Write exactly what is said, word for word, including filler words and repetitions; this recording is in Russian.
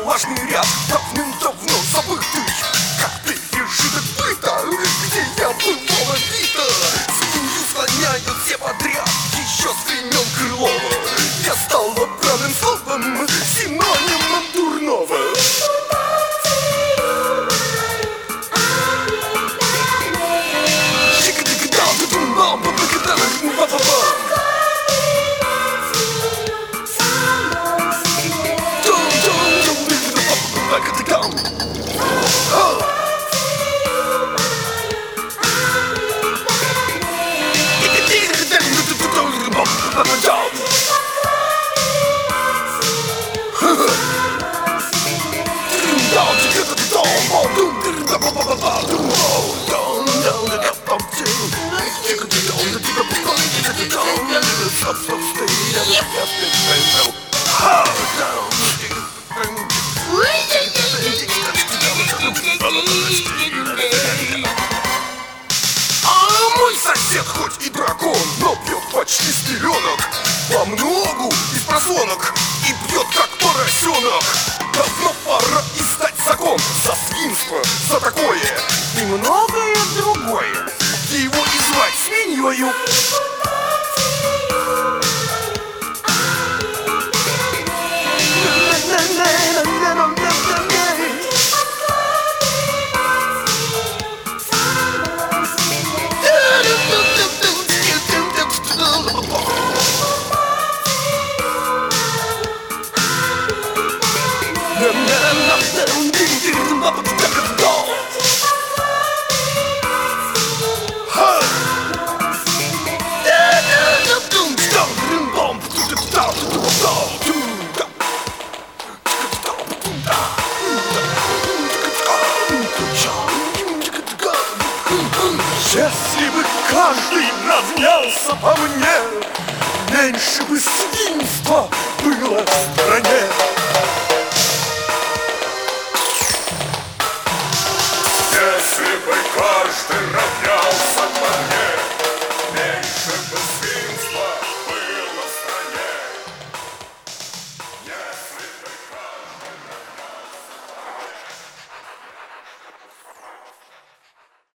важный ряд давным-давно забытый, как пережиток быта, где я бывала бита. Семью склоняют все подряд, еще с времен Крылова. Я стала бранным словом, синонимом дурного. А мой сосед хоть и дракон, но пьет почти с пеленок, по многу из просонок, и пьет как поросенок. Давно пора издать закон за свинство, за такое и многое другое, и его и звать свиньёю. Если бы каждый равнялся по мне, меньше бы свинства было в стране. Если бы каждый равнялся